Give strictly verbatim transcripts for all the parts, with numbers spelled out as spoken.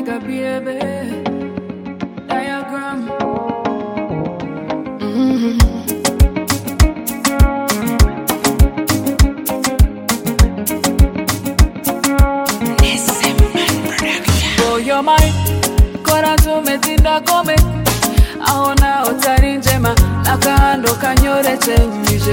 a baby. Diagram. Mm-hmm. Your mind, corazón me tinda come. Aona otari njema, nakando kanyore chenje.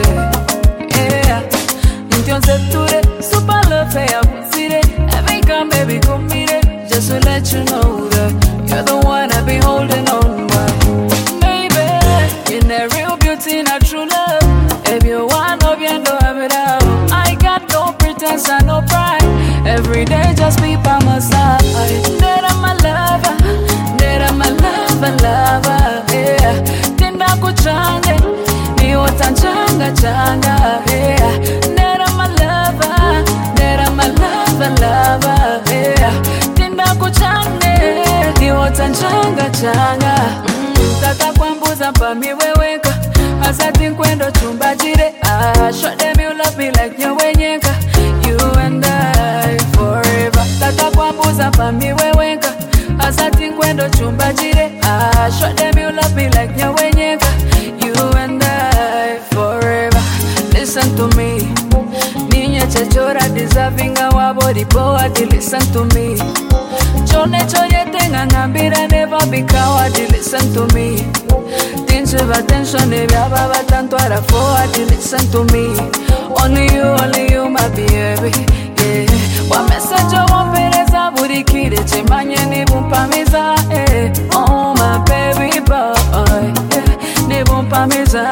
Yeah, ntion seture, super love ya pusire. Every come baby come mire, just to let you know that you're the one I've been holding on by. Baby, in a real beauty, not true love. If you want to be and have it out, I got no pretense and no pride. Every day just be by my side. Nera my lover, nera my lover, lover, yeah. Tinda kuchange, ni otanchanga changa, yeah. Nera my lover, nera my lover, lover, yeah. Tinda kuchange, ni otanchanga changa. Mm, tata kwambuza mpami weweka, asati nkwendo chumba jire. Ah, show them you love me like nyewenyeka. You and I forever. Tata kwambuza mpami weweka, asati nkwendo chumba jire. Ah, show them you love me like nyewenyeka. You and I forever. Listen to me. Ninye chechora deserving our body power. Listen to me. Chone choye tenga ngambira never be coward. Listen to me. Things with attention, if you have tanto ara forward. Listen to me. Only you, only you, my baby. Yeah. Wa message wa pereza burikire chemanye ni bumpamiza. Eh. Oh my baby boy. Yeah. Ni bumpamiza.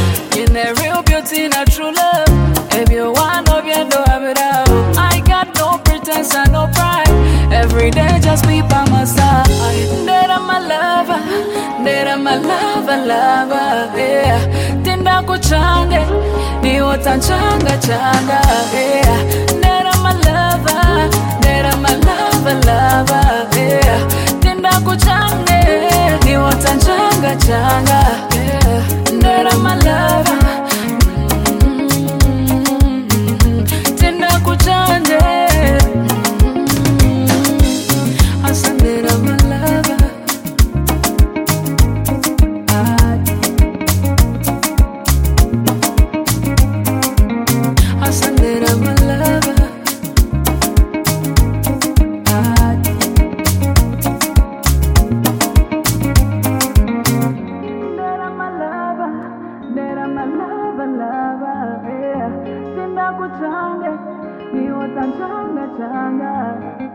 In a real beauty, not true love. If you want to be and have it out, I got no pretense and no pride. Every day just be by my side. Nera my lover, nera my lover, lover, yeah. Tinda kuchange, ni otanchanga changa, yeah. Nera my lover, nera my lover, lover, yeah. Tinda kuchange, ni otanchanga changa, yeah. Nera my lover, mm-hmm. Tinda kuchange. Changa, changa, changa.